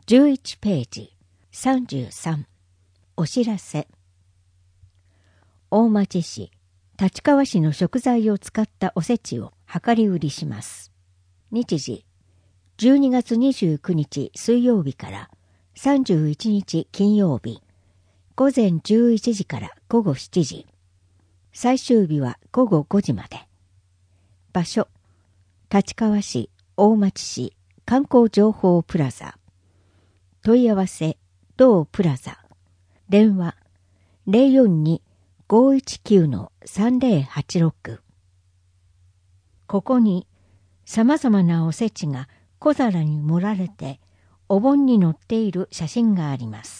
11ページ33お知らせ。大町市、立川市の食材を使ったおせちを量り売りします。日時、12月29日水曜日から31日金曜日、午前11時から午後7時。最終日は午後5時まで。場所、立川市、大町市、観光情報プラザ。問い合わせ、同プラザ。電話、042-519-3086。ここに、様々なおせちが小皿に盛られて、お盆に載っている写真があります。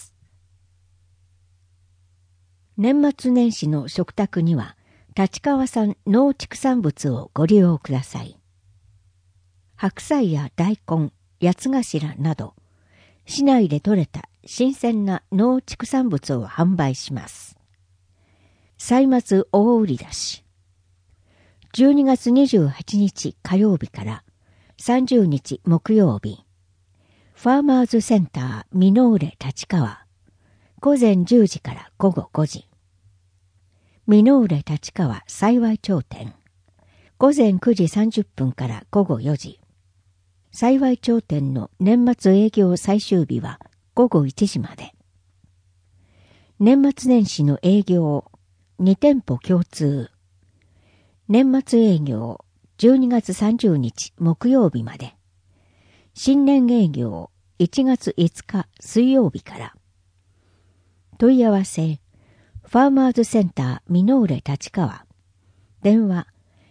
年末年始の食卓には、立川産農畜産物をご利用ください。白菜や大根、八つ頭など、市内で採れた新鮮な農畜産物を販売します。歳末大売り出し。12月28日火曜日から30日木曜日、ファーマーズセンターミノーレ立川、午前10時から午後5時。ミノーレ立川幸町店、午前9時30分から午後4時。幸町店の年末営業最終日は午後1時まで。年末年始の営業2店舗共通。年末営業12月30日木曜日まで。新年営業1月5日水曜日から。問い合わせ、ファーマーズセンターミノーレ立川。電話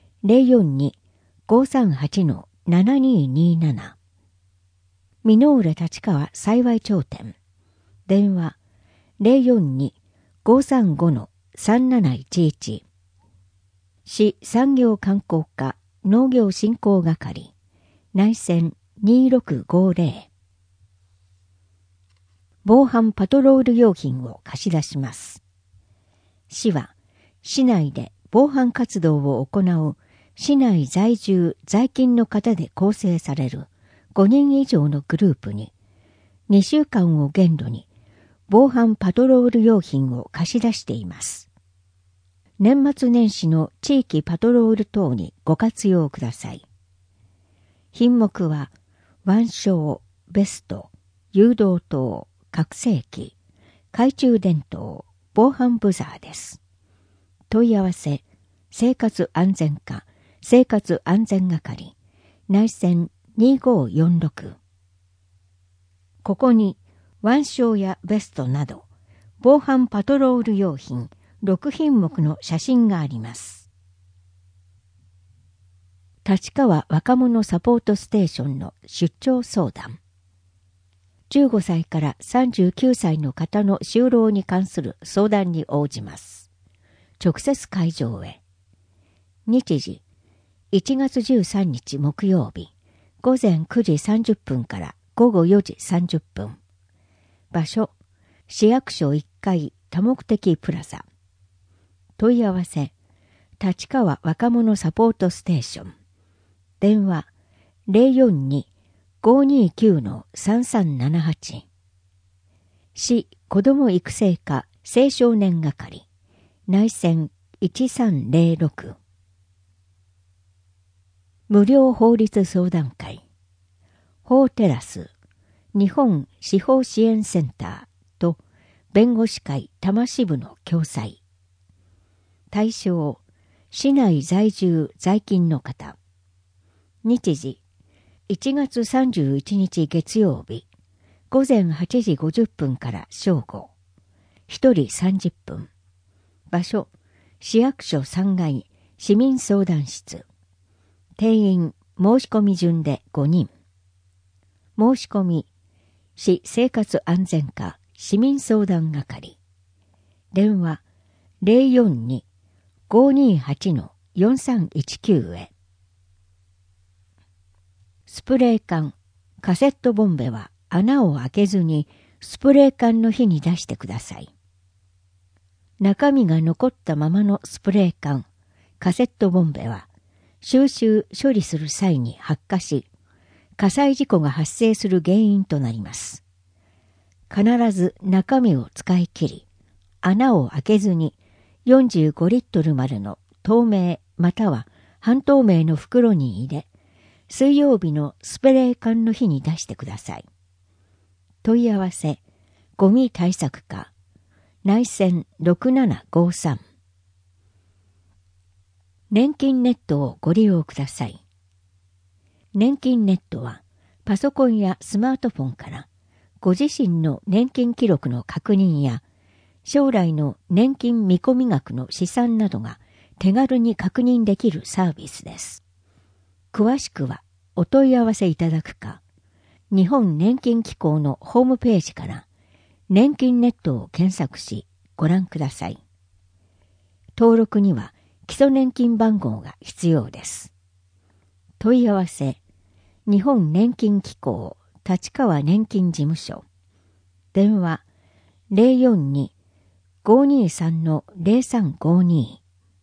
042-538-7227。ミノーレ立川幸町店。電話042-535-3711。市産業観光課農業振興係。内線2650。防犯パトロール用品を貸し出します。市は、市内で防犯活動を行う市内在住在勤の方で構成される5人以上のグループに、2週間を限度に防犯パトロール用品を貸し出しています。年末年始の地域パトロール等にご活用ください。品目は、腕章、ベスト、誘導灯、拡声器、懐中電灯、防犯ブザーです。問い合わせ、生活安全課、生活安全係、内線2546。ここに、腕章やベストなど、防犯パトロール用品6品目の写真があります。立川若者サポートステーションの出張相談。15歳から39歳の方の就労に関する相談に応じます。直接会場へ。日時、1月13日木曜日、午前9時30分から午後4時30分。場所、市役所1階多目的プラザ。問い合わせ、立川若者サポートステーション。電話、042-529-3378。市子ども育成課青少年係。内線1306。無料法律相談会。法テラス、日本司法支援センターと弁護士会多摩支部の共催。対象、市内在住在勤の方。日時、1月31日月曜日、午前8時50分から正午。1人30分。場所、市役所3階市民相談室。定員、申し込み順で5人。申し込み、市生活安全課市民相談係。電話、042-528-4319 へ。スプレー缶、カセットボンベは穴を開けずにスプレー缶の火に出してください。中身が残ったままのスプレー缶、カセットボンベは収集・処理する際に発火し、火災事故が発生する原因となります。 必ず中身を使い切り、穴を開けずに45リットルまでの透明または半透明の袋に入れ、水曜日のスプレー缶の日に出してください。問い合わせ、ゴミ対策課、内線6753。年金ネットをご利用ください。年金ネットは、パソコンやスマートフォンからご自身の年金記録の確認や将来の年金見込み額の試算などが手軽に確認できるサービスです。詳しくはお問い合わせいただくか、日本年金機構のホームページから年金ネットを検索しご覧ください。登録には基礎年金番号が必要です。問い合わせ、日本年金機構立川年金事務所、電話 042-523-0352。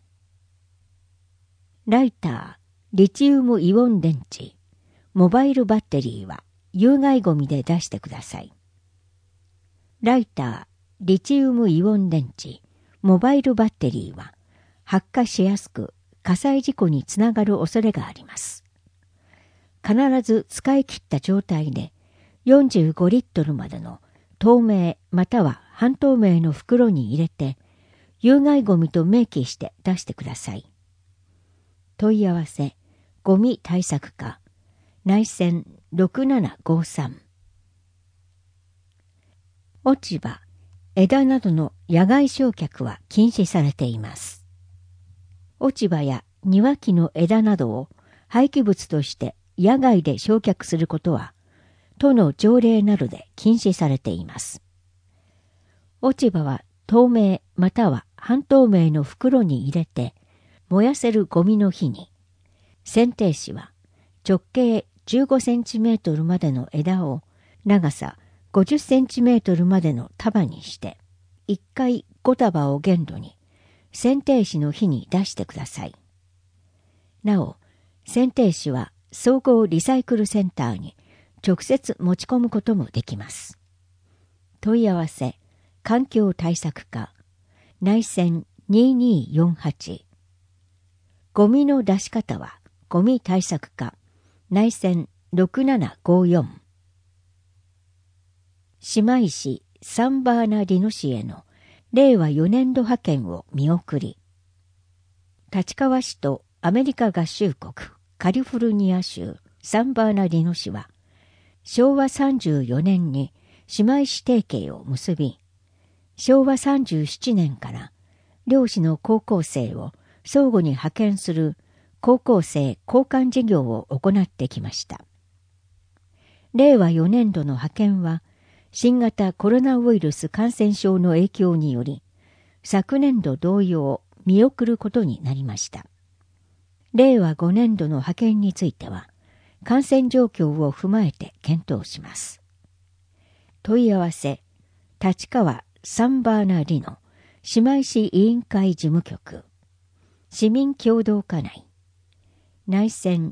ライター、リチウムイオン電池、モバイルバッテリーは有害ゴミで出してください。ライター、リチウムイオン電池、モバイルバッテリーは発火しやすく火災事故につながる恐れがあります。必ず使い切った状態で45リットルまでの透明または半透明の袋に入れて有害ゴミと明記して出してください。問い合わせ、ゴミ対策課、内線6753。落ち葉、枝などの野外焼却は禁止されています。落ち葉や庭木の枝などを廃棄物として野外で焼却することは、都の条例などで禁止されています。落ち葉は透明または半透明の袋に入れて、燃やせるゴミの日に、剪定士は直径15センチメートルまでの枝を長さ50センチメートルまでの束にして、1回5束を限度に、剪定士の日に出してください。なお、剪定士は総合リサイクルセンターに直接持ち込むこともできます。問い合わせ、環境対策課、内線2248。ゴミの出し方はゴミ対策課、内線6754。姉妹市サンバーナディノ市への令和4年度派遣を見送り、立川市とアメリカ合衆国カリフォルニア州サンバーナディノ市は昭和34年に姉妹市提携を結び、昭和37年から両市の高校生を相互に派遣する高校生交換事業を行ってきました。令和4年度の派遣は新型コロナウイルス感染症の影響により昨年度同様見送ることになりました。令和5年度の派遣については感染状況を踏まえて検討します。問い合わせ、立川サンバーナディノ姉妹市委員会事務局、市民協同課内、内線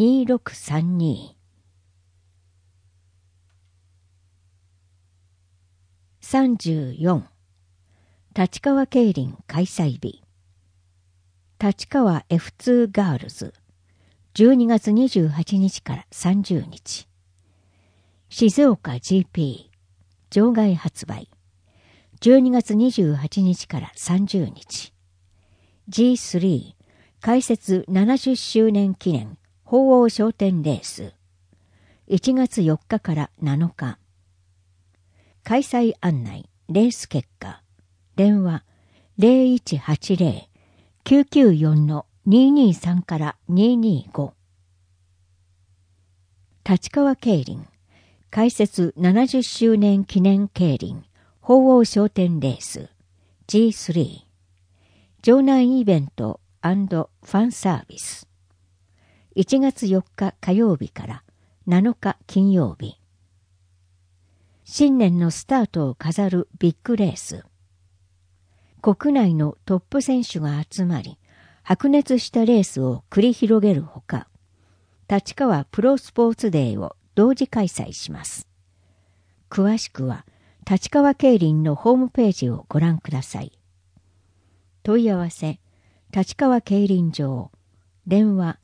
2632。34、立川競輪開催日。立川 F2 ガールズ、12月28日から30日。静岡 GP、場外発売、12月28日から30日。G3、開設70周年記念鳳凰商店レース、1月4日から7日。開催案内、レース結果、電話 0180-994-223 から225。立川競輪、開設70周年記念競輪鳳凰商店レース G3、場内イベント&ファンサービス、1月4日火曜日から7日金曜日。新年のスタートを飾るビッグレース。国内のトップ選手が集まり、白熱したレースを繰り広げるほか、立川プロスポーツデーを同時開催します。詳しくは、 立川競輪のホームページをご覧ください。問い合わせ、立川競輪場、電話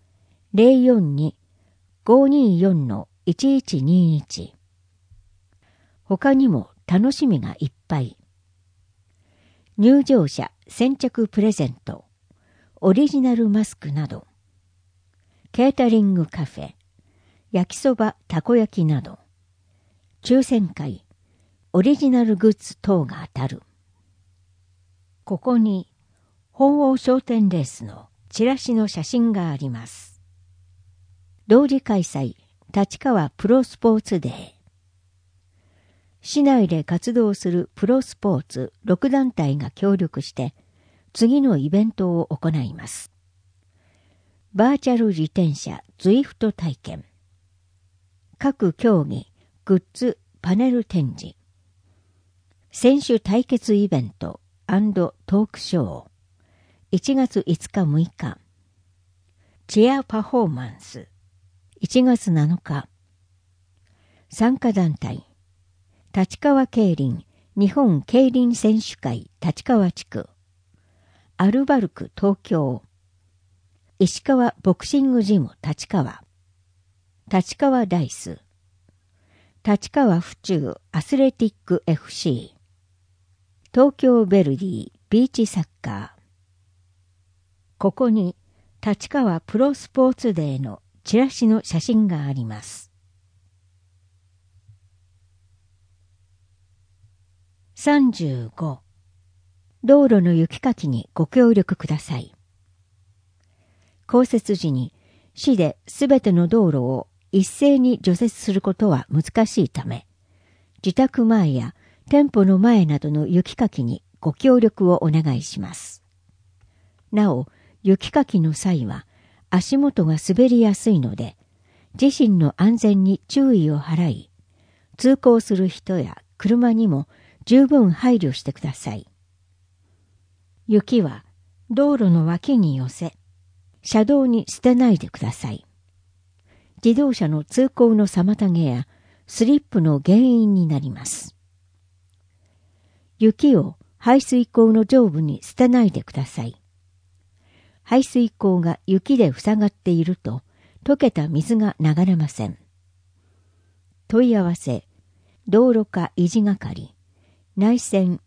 042-524-1121。他にも楽しみがいっぱい。入場者先着プレゼント、オリジナルマスクなど、ケータリングカフェ、焼きそばたこ焼きなど、抽選会、オリジナルグッズ等が当たる。ここに、鳳凰商店レースのチラシの写真があります。同時開催、立川プロスポーツデー。市内で活動するプロスポーツ6団体が協力して、次のイベントを行います。バーチャル自転車ズイフト体験。各競技、グッズ、パネル展示。選手対決イベント&トークショー。1月5日6日。チェアパフォーマンス。1月7日。参加団体。立川競輪日本競輪選手会立川地区。アルバルク東京。石川ボクシングジム立川。立川ダイス。立川府中アスレティック FC。東京ヴェルディビーチサッカー。ここに立川プロスポーツデーのチラシの写真があります。35. 道路の雪かきにご協力ください。降雪時に市ですべての道路を一斉に除雪することは難しいため、自宅前や店舗の前などの雪かきにご協力をお願いします。なお、雪かきの際は足元が滑りやすいので、自身の安全に注意を払い、通行する人や車にも十分配慮してください。雪は道路の脇に寄せ、車道に捨てないでください。自動車の通行の妨げやスリップの原因になります。雪を排水溝の上部に捨てないでください。排水溝が雪で塞がっていると、溶けた水が流れません。問い合わせ、道路課維持係、内線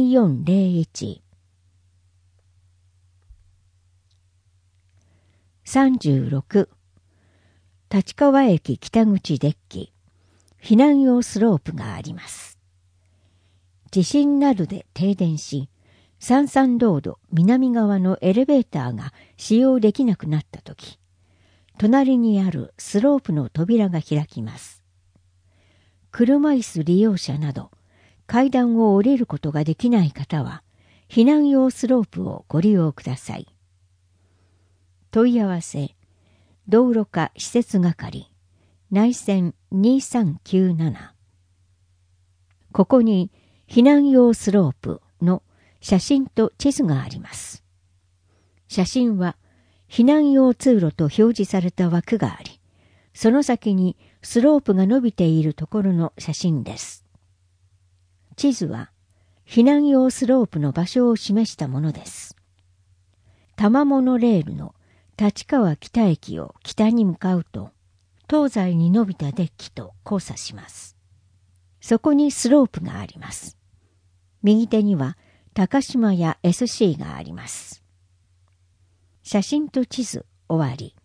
2401。36. 立川駅北口デッキ、避難用スロープがあります。地震などで停電し、三々ロード南側のエレベーターが使用できなくなったとき、隣にあるスロープの扉が開きます。車椅子利用者など、階段を降りることができない方は、避難用スロープをご利用ください。問い合わせ、道路課施設係、内線2397。ここに避難用スロープの写真と地図があります。写真は避難用通路と表示された枠があり、その先にスロープが伸びているところの写真です。地図は避難用スロープの場所を示したものです。多摩モノレールの立川北駅を北に向かうと、東西に伸びたデッキと交差します。そこにスロープがあります。右手には高島屋 SC があります。写真と地図終わり。